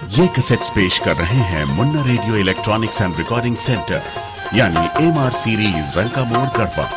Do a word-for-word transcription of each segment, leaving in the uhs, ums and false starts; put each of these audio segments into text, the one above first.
ये कैसेट्स पेश कर रहे हैं Munna radio electronics and recording centre यानी एम आर सीरीज रंका मोड़ गढ़वा।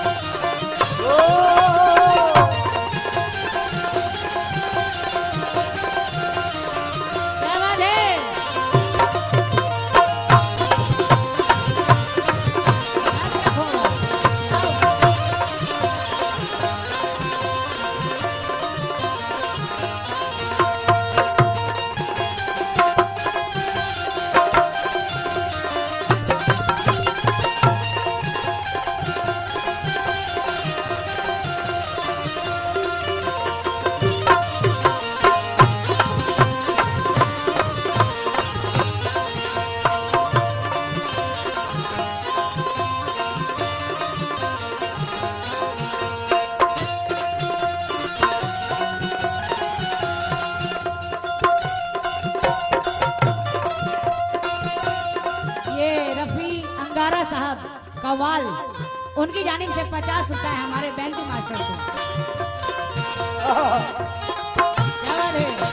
साहब कवाल उनकी जानिब से पचास रुपए हमारे बैंक मास्टर को। क्या बात है?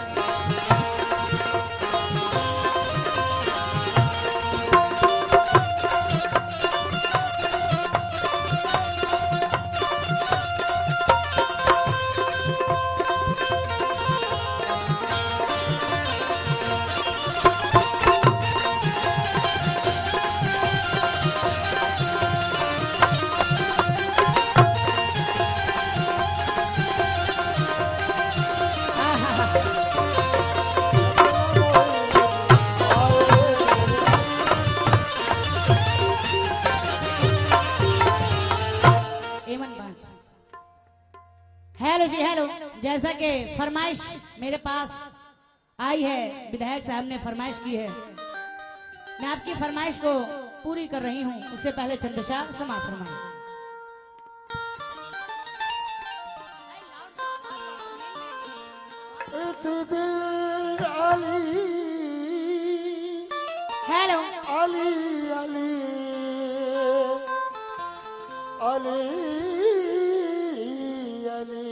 हेलो जी हेलो। जैसा कि फरमाइश मेरे पास आई है, विधायक साहब ने फरमाइश की है, मैं आपकी फरमाइश को पूरी कर रही हूं। उससे पहले चंदशा समाप्त फरमाएं। हेलो अली अली अली अली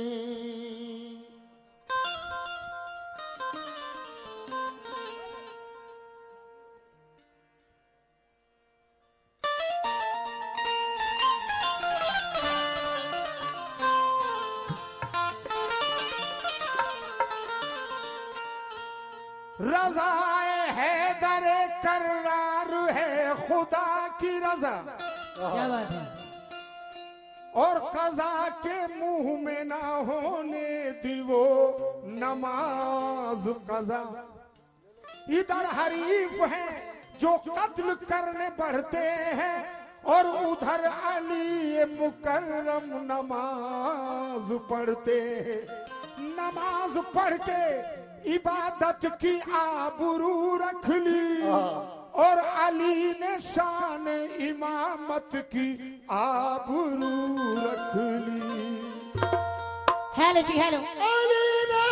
रज़ाए हैदर करार है खुदा की रजा। क्या बात है? और कज़ा के मुंह में ना होने दी वो नमाज कज़ा। इधर हरीफ हैं जो कत्ल करने बढ़ते हैं और उधर अली मुकर्रम नमाज पढ़ते हैं। नमाज पढ़ के इबादत की आबरू रख ली और अली ने शान इमामत की आबरू रख ली। हेलो जी हेलो। अली ने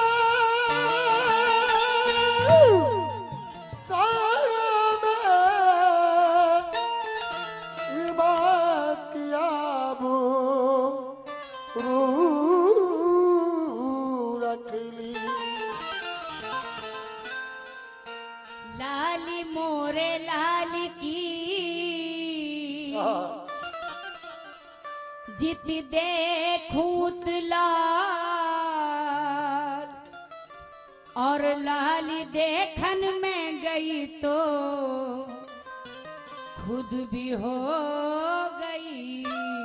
शान इमामत की आबरू रख ली। लाली मोरे लाल की जित देखूत लाल और लाली देखन में गई तो खुद भी हो गई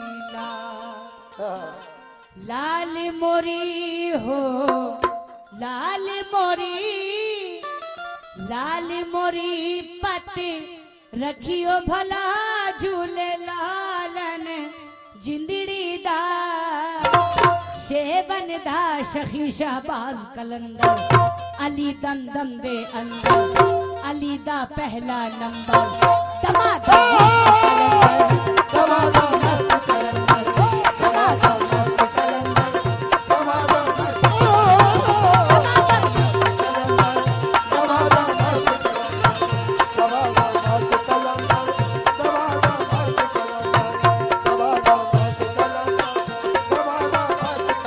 लाल। लाल मोरी हो लाल मोरी लाल मोरी पत रखियो भला झूले लालन जिंदड़ी दा शेबन दा शखी शहबाज कलंदर अली दम दम दे अंदर अली दा पहला नंबर दमादम दमादम मस्त कलंदर दमादम मस्त कलंदर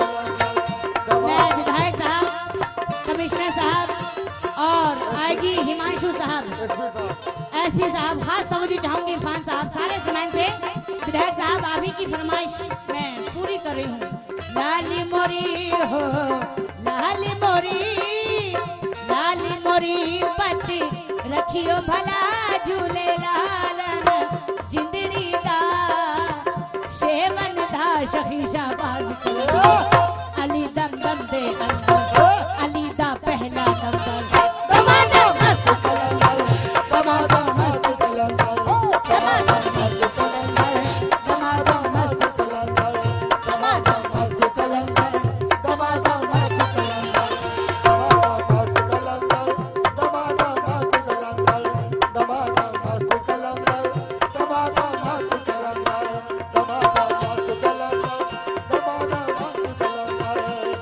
जी हिमांशु साहब, एसपी साहब, एसपी साहब, खास तवज्जो चाहूंगी इरफान साहब, सारे सामान से विधायक साहब आप ही की फरमाइश मैं पूरी कर रही हूँ। लाली मोरी हो लाली मोरी, लाली मोरी पति रखियो भला झूले लालन जिंदड़ी दा शेवन दा शहीशा बाज अली दम दम दे अंदर, अली दा पहला नंबर दमादम मस्त कलंदर, दमादम मस्त कलंदर, दमादम मस्त कलंदर, दमादम मस्त कलंदर, दमादम मस्त कलंदर, दमादम मस्त कलंदर, दमादम मस्त कलंदर, दमादम मस्त कलंदर, दमादम मस्त कलंदर, दमादम मस्त कलंदर, दमादम मस्त कलंदर,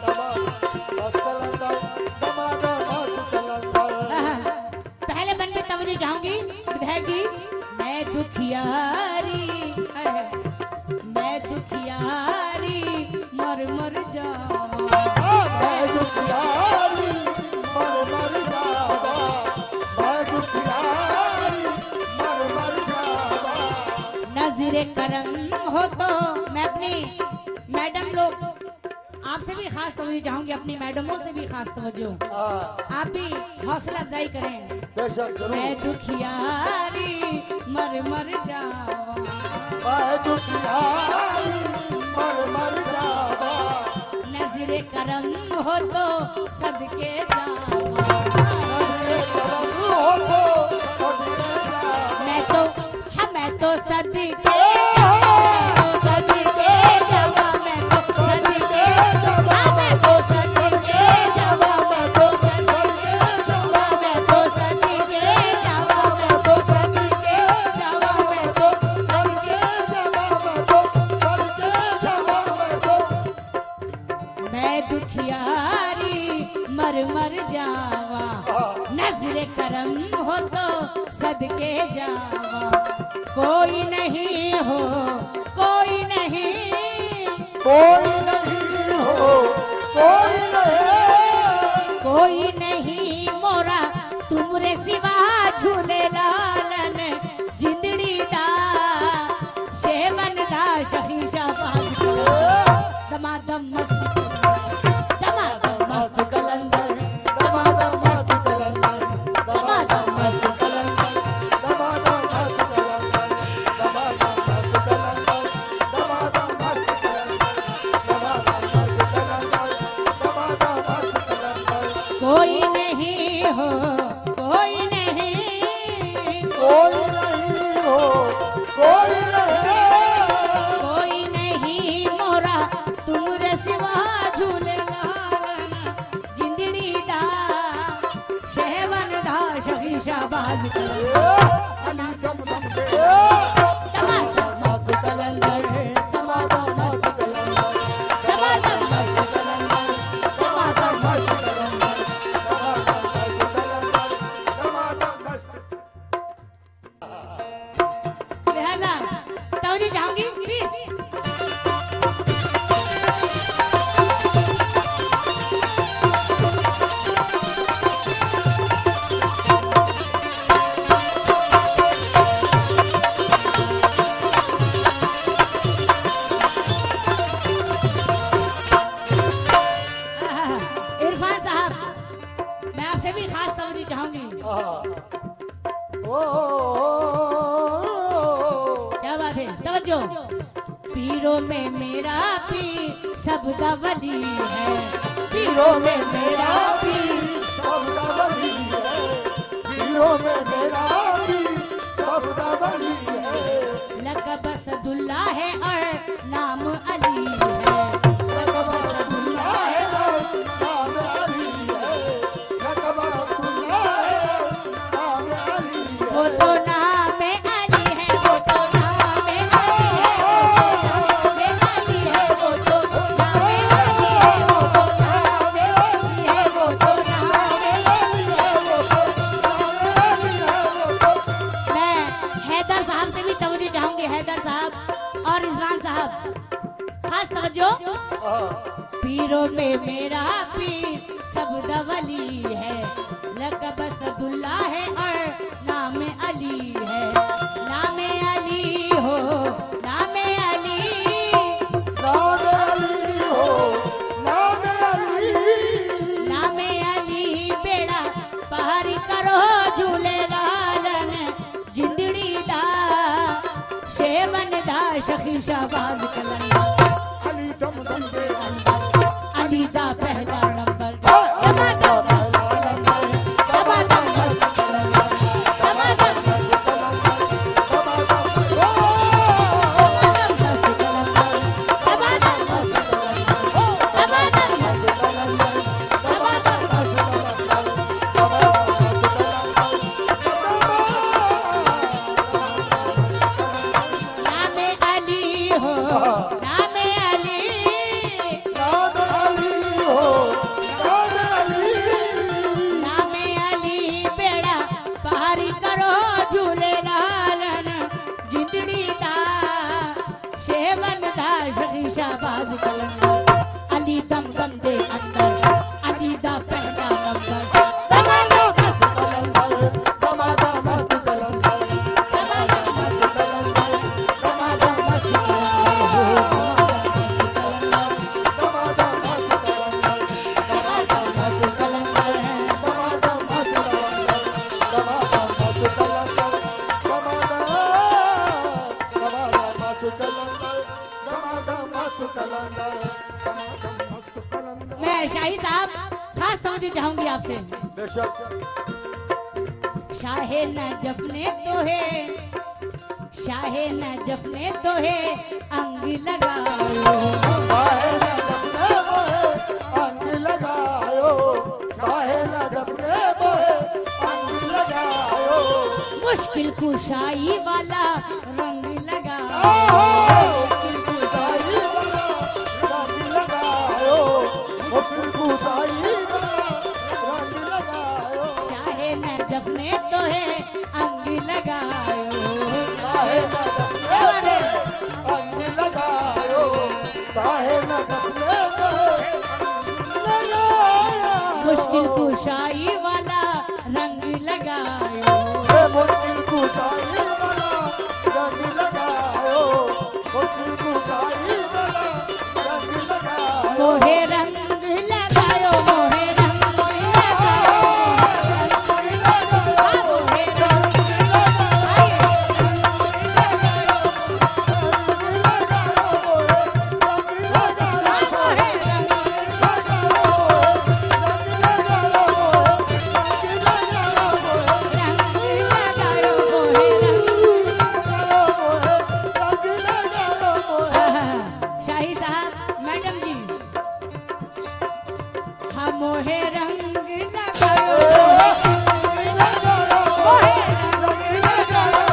दमादम मस्त कलंदर। पहले बन पे तवज्जो चाहूंगी विधायक जी। मैं दुखियारी मैं दुखियारी मर मर जावा, मैं दुखियारी मर मर जावा, मैं दुखियारी मर मर जावा। नजरे करम हो तो मैं अपनी मैडम लोग आपसे भी खास तवज्जो चाहूंगी, अपनी मैडमों से भी खास तवज्जो, हाँ, आप भी हौसला अफजाई करें। बेशक जरूर। मैं दुखियारी मर मर जावा, मैं दुखियारी मर मर जावा, नजरे करम हो तो सदके जावा, नजरे करम हो तो सदके जावा। मैं तो हाँ मैं तो सदके मैं तो सदके जावा, मैं तो सदके जावा, मैं तो सदके जावा, मैं तो सदके जावा, मैं तो सदके जावा, मैं तो सदके जावा, मैं तो सदके मैं दुखियारी मर मर जावा, नजरे करम हो तो सदके जावा। कोई नहीं हो कोई नहीं, कोई नहीं हो कोई नहीं, कोई नहीं मोरा तुमरे सिवा झूले लालन जिंदड़ी दा शेवन दा शहीशा बाज दमादम मस्त दमादम मस्त कलंदर, दमादम मस्त कलंदर, दमादम मस्त कलंदर, दमादम मस्त कलंदर, दमादम मस्त कलंदर, दमादम मस्त कलंदर, दमादम मस्त कलंदर, दमादम मस्त कलंदर। कोई नहीं हो कोई नहीं, कोई नहीं हो कोई नहीं, कोई नहीं मोरा तुमरे सिवा झूले लालन जिंदड़ी दा शेवन दा शहीशा बाज अली दम दम दे दमादम मस्त कलंदर, दमादम मस्त कलंदर, दमादम मस्त कलंदर, दमादम मस्त कलंदर, दमादम मस्त कलंदर, दमादम मस्त। लिहाजा तवज्जो चाहूंगी प्लीज। इरफान साहब, मैं आपसे भी खास तवज्जो चाहूंगी। ओ क्या बात है, तवज्जो। पीरों में मेरा पीर सबका वली है, पीरों में मेरा पीर सबका वली है, पीरों में मेरा पीर सबका वली है। लक़ब असदुल्ला है और नाम अली है, लक़ब अब्दुल्ला है और नाम अली है, लक़ब अब्दुल्ला है नाम अली है। वो तो नाम अली है, वो तो नाम अली है, अली है, वो तो नाम अली है, वो तो नाम अली है, वो तो नाम अली है, वो तो मैं हैदर साहब से भी तवज्जो चाहूंगी, हैदर साहब और रिजवान साहब, खास तवज्जो। पीरों में मेरा पीर सब दवली है, लकब असदुल्ला है और नाम अली है। नाम अली हो, नाम अली, नाम अली हो, नाम अली, नाम अली बेड़ा पार करो झूले लालन जिंदड़ी दा शेवन दा शखी शाहबाज कलंदर अली दम दम दे अंदर, अली दा पहला नंबर अली दा पहला नंबर, दमादम मस्त कलंदर, दमादम मस्त दमादम, ओ, मस्त कलंदर, दमादम मस्त कलंदर, दमादम मस्त कलंदर, दमादम मस्त नाम अली हो, नाम अली, नाम अली हो, नाम अली, नाम अली बेड़ा पार करो झूले लालन जिंदड़ी दा शेवन दा शकी शाहबाज कलंदर अली दम दम दे अंदर अली दा पहला नंबर दमादम मस्त कलंदर, दमादम मस्त कलंदर, दमादम मस्त दमादम मस्त कलंदर, दमादम मस्त कलंदर, दमादम मस्त कलंदर दमादम मस्त कलंदर, दमादम मस्त कलंदर, दमादम, दमादम मस्त कलंदर, दमादम मस्त कलंदर, दमादम मस्त कलंदर। मैं शाही साहब खास तवज्जो चाहूंगी आपसे। बेशक शाहे नजफ ने तो है, शाहे नजफ ने तो है अंग लगाओ, काहे न जपने मोहे अंग लगायो, काहे न जपने मोहे अंग लगायो, मुश्किल कुशाई वाला रंग लगाओ, मुश्किल कुशाई वाला रंग लगायो, मुश्किल कुशाई वाला रंग लगायो, शाहे नजफ ने तो है अंग लगाओ, काहे न जपने मोहे अंग लगायो, काहे न जपने मोहे अंग लगायो, मुश्किल कुशाई वाला रंग लगाओ, मुश्किल कुशाई वाला रंग लगायो, मुश्किल कुशाई वाला रंग लगायो, मोहे रंग लगाओ, मोहे रंग लगाओ, हाँ, मोहे रंग हाँ, मोहे रंग रंग लगाओ, मोहे रंग आहा, शाही साहब मैडम जी हाँ मोहे रंग लगाओ, मोहे रंग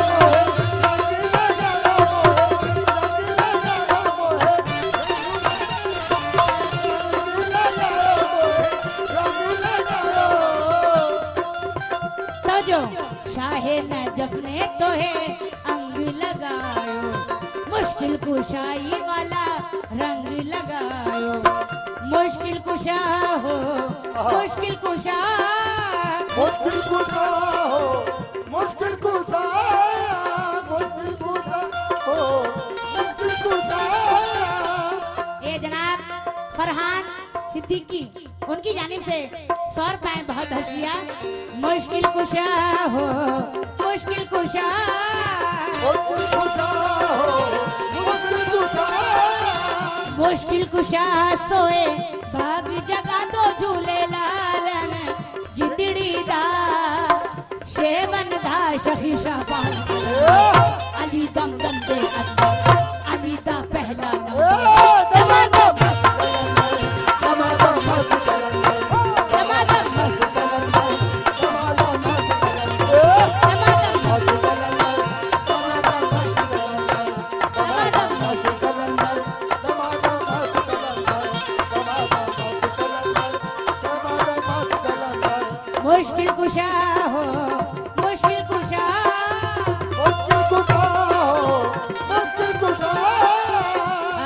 तो जो शाहे नजफ ने तो है अंग लगाओ, मुश्किल कुशाई वाला रंग लगाओ, मुश्किल कुशा हो, मुश्किल कुशा, मुश्किल कुशा हो, मुश्किल कुशा, मुश्किल कुशा हो, मुश्किल कुशा। ये जनाब फरहान सिद्दीकी उनकी जानिब से सौ रुपए बहुत हंसिया। मुश्किल कुशा हो, मुश्किल कुशा, मुश्किल कुशा हो, मुश्किल कुशा, मुश्किल कुशा सोए भाग जगा दो झूले लालन जिंदड़ी दा शेवन दा शखी शाहबाज अली दम दम दे अंदर अली दा पहला नंबर दमादम दमादम मस्त कलंदर, दमादम मस्त दमादम मस्त कलंदर, दमादम मस्त कलंदर, दमादम मस्त कलंदर, दमादम मस्त कलंदर, दमादम मस्त कलंदर, दमादम मस्त कलंदर। मुश्किल कुशा हो, मुश्किल कुशा, मुश्किल कुशा हो, मुश्किल कुशा,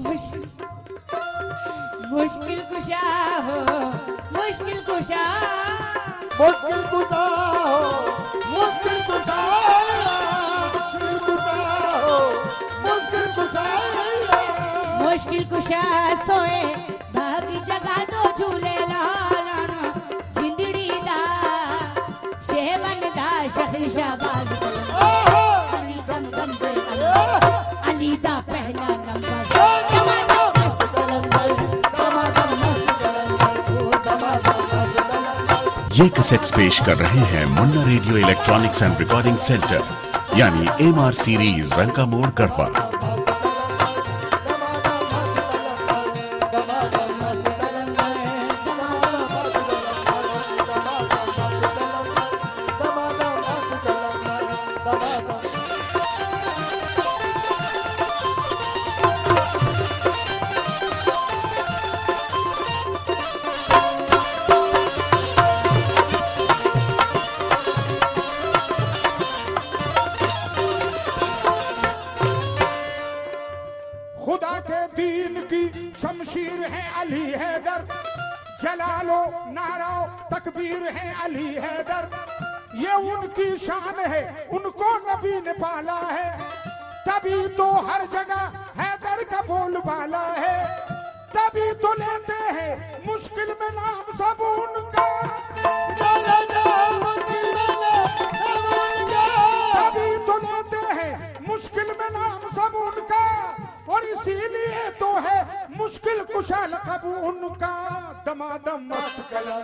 मुश्किल मुश्किल कुशा हो मुश्किल कुशा मुश्किल कुशा हो मुश्किल कुशा मुश्किल कुशा हो मुश्किल कुशा मुश्किल कुशा सोए भाग जगा दो झूले लाना जिंदड़ी दा शेवन दा शहर शाबाज अली दम दम पे अली दा पहला नंबर ये कैसेट्स पेश कर रहे हैं Munna radio electronics and recording centre यानी एम आर सीरीज रंका मोड़ गढ़वा। खुदा के दीन की शमशीर है अली हैदर, जलालो नाराओ तकबीर है अली हैदर। ये उनकी शान है, उनको नबी ने पाला है, तभी तो हर जगह हैदर का बोलबाला है। तभी तो लेते हैं मुश्किल में नाम सब उनका, तभी तो लेते हैं मुश्किल में नाम सब उनका, और इसीलिए तो है मुश्किल कुशा लक़ब उनका। दमादम मस्त कलम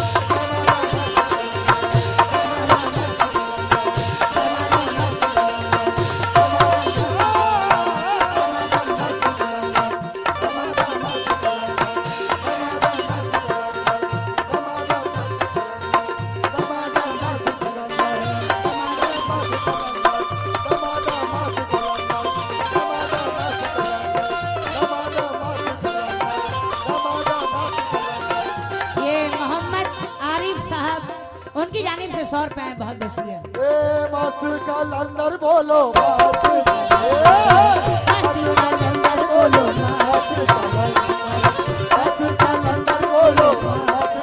उनकी जानिब से सौ रुपए बहुत बहुत शुक्रिया। मस्त कलंदर बोलो मस्त कलंदर बोलो मस्त कलंदर बोलो मस्त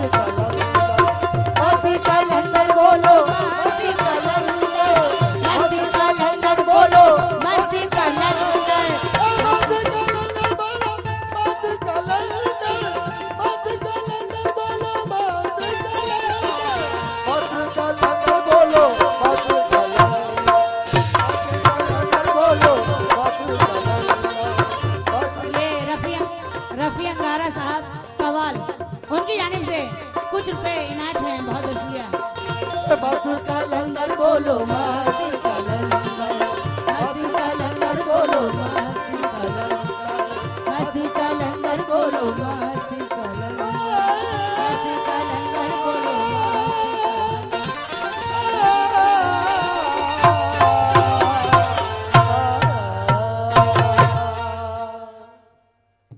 कलंदर बोलो मस्त कलंदर बोलो मस्त कलंदर रफी अंगारा साहब कवाल, उनकी जानिब से कुछ रुपए इनायत हैं, बहुत बहुत शुक्रिया। मस्त कलंदर बोलो